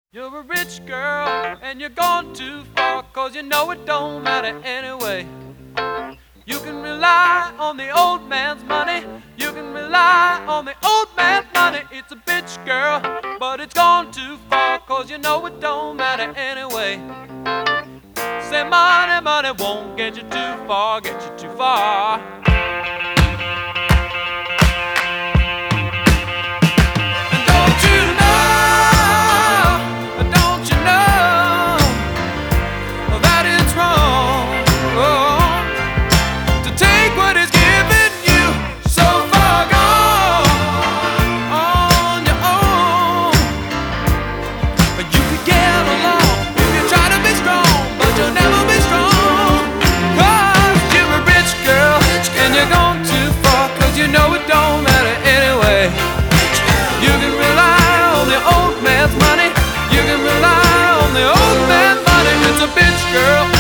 You're a rich girl and you're gone too far, 'cause you know it don't matter anyway. You can rely on the old man's money, you can rely on the old man's money. It's a bitch, girl, but it's gone too far, 'cause you know it don't matter anyway. Say money, money won't get you too far, get you too far. You know it don't matter anyway. You can rely on the old man's money, you can rely on the old man's money. It's a bitch, girl.